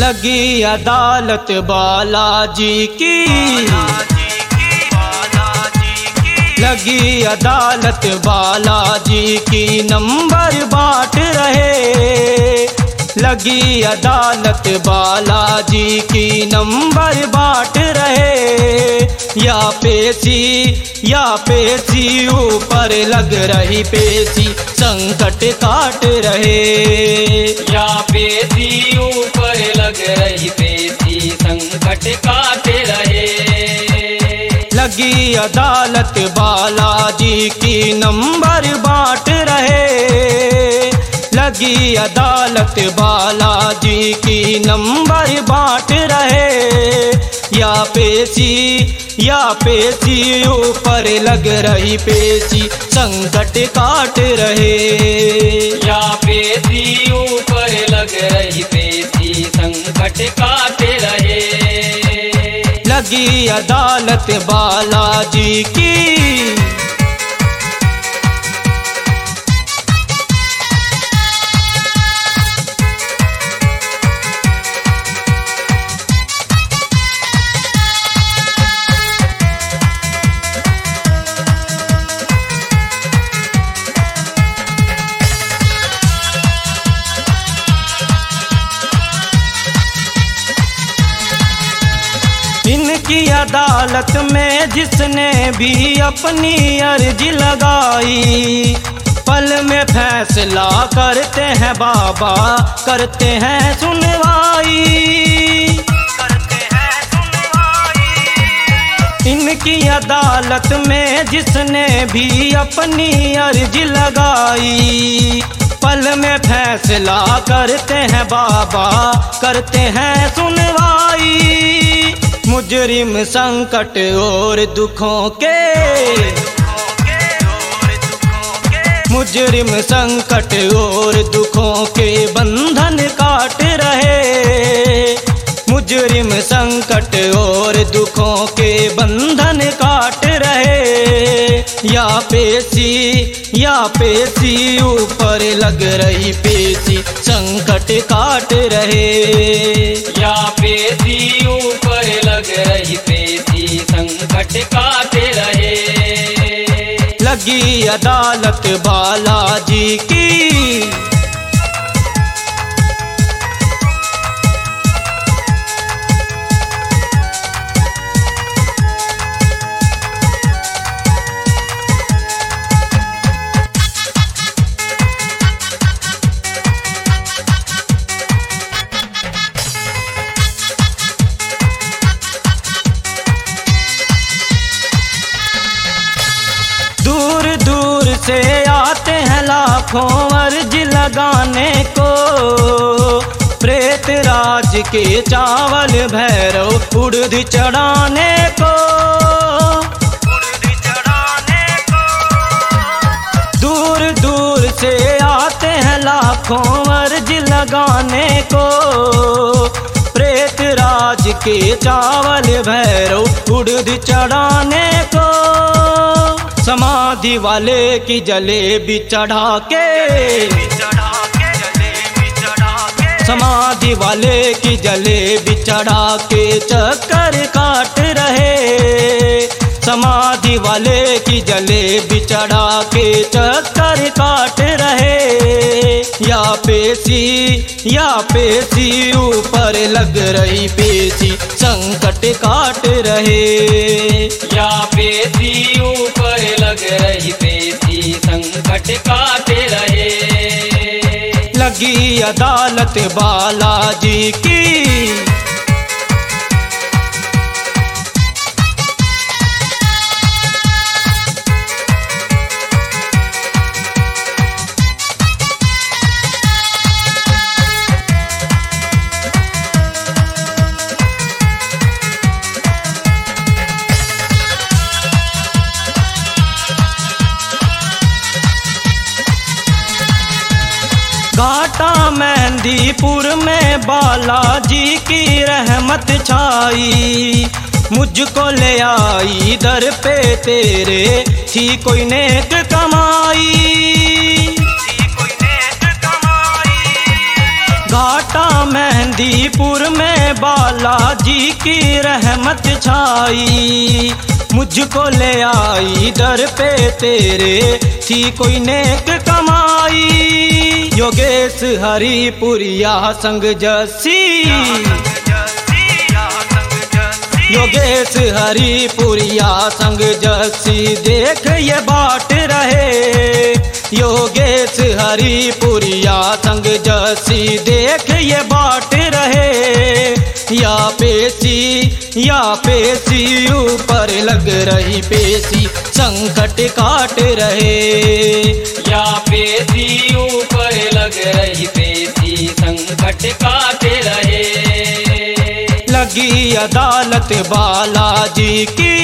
लगी अदालत बालाजी की, लगी अदालत बालाजी की, नंबर बांट रहे। लगी अदालत बालाजी की, नंबर बांट रहे। या पेशी ऊपर लग रही पेशी, संकट काट रहे। या पेशी ऊपर लग रही पेशी, संकट काट रहे। लगी अदालत बालाजी की, नंबर बांट रहे। लगी अदालत बालाजी की, नंबर बांट रहे। या पेशी ऊपर लग रही पेशी, संकट काट रहे। या पेशी ऊपर लग रही पेशी, संकट काट रहे। लगी अदालत बालाजी की, इनकी अदालत में जिसने भी अपनी अर्जी लगाई, पल में फैसला करते हैं बाबा, करते हैं सुनवाई। इनकी अदालत में जिसने भी अपनी अर्जी लगाई, पल में फैसला करते हैं बाबा, करते हैं सुनवाई। मुजरिम संकट और दुखों के, मुजरिम संकट और दुखों के बंधन काट रहे। मुजरिम संकट और दुखों के बंधन काट रहे। या पेशी ऊपर लग रही पेशी, संकट काट रहे। या पेशी ऊपर लग रही पेशी, संकट काट रहे। लगी अदालत बालाजी की, दूर दूर से आते हैं लाखों अर्जी लगाने को। प्रेत राज के चावल भैरव उड़द चढ़ाने को। दूर दूर से आते हैं लाखों अर्जी लगाने को। प्रेत राज के चावल भैरव उड़द चढ़ाने को। समाधि वाले की जलेबी चढ़ा के, समाधि वाले की जलेबी चढ़ा के चक्कर काट रहे। समाधि वाले की जलेबी चढ़ा के चक्कर काट रहे। या पेशी ऊपर लग रही पेशी, संकट काट रहे। या पेशी ऊपर लग रही पेशी, संकट काट रहे। लगी अदालत बालाजी की, घाटा मेहंदीपुर में बालाजी की रहमत छाई। मुझको ले आई दर पे तेरे, थी कोई नेक कमाई। घाटा मेहंदीपुर में बालाजी की रहमत छाई, मुझको ले आई दर पे तेरे, थी कोई नेक कमाई। योगेश हरिपुरिया संग जसी, योगेश हरिपुरिया संग जसी देख ये बाट रहे। योगेश हरिपुरिया संग जसी देख ये बाट रहे। या पेशी ऊपर लग रही पेशी संकट काट रहे। या पेशी ऊपर लग रही पेशी संकट काट रहे। लगी अदालत बालाजी की,